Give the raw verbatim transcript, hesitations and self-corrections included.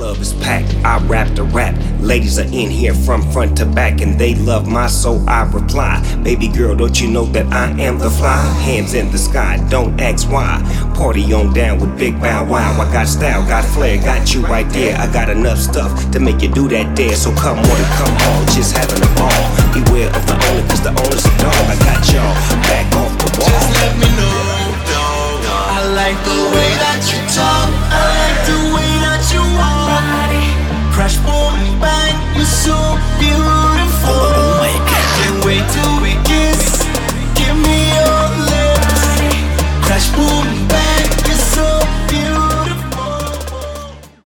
club is packed, I rap the rap. Ladies are in here from front to back, and they love my soul, I reply. Baby girl, don't you know that I am the fly? Hands in the sky, don't ask why. Party on down with Big Bow Wow. I got style, got flair, got you right there. I got enough stuff to make you do that dare. So come on and come on, just having a ball. Beware of the owner, cause the owner's a dog. I got